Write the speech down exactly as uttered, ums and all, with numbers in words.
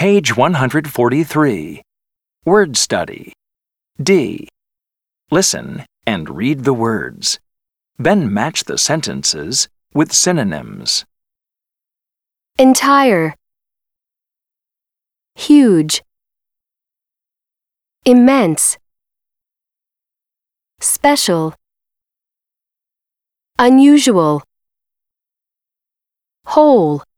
Page one hundred forty-three. Word study. D. Listen and read the words. Then match the sentences with synonyms. Entire, huge, immense, special, unusual, whole.